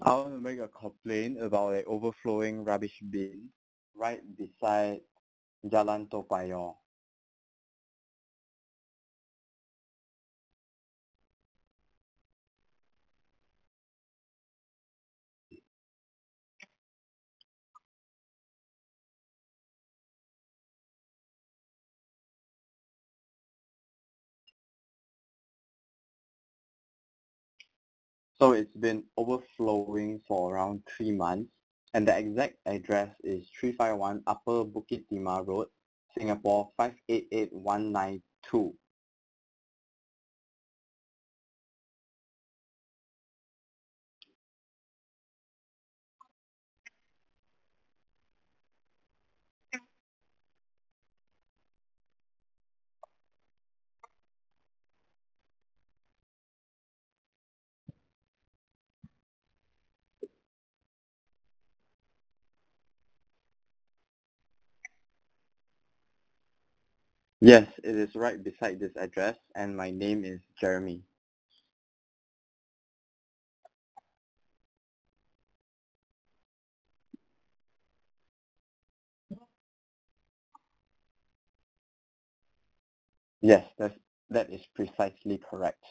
I want to make a complaint about an overflowing rubbish bin right beside Jalan Toa Payoh. So it's been overflowing for around 3 months, and the exact address is 351 Upper Bukit Timah Road, Singapore 588192. Yes, it is right beside this address, and my name is Jeremy. Yes, that is precisely correct.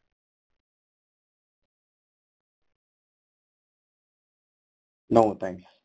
No, thanks.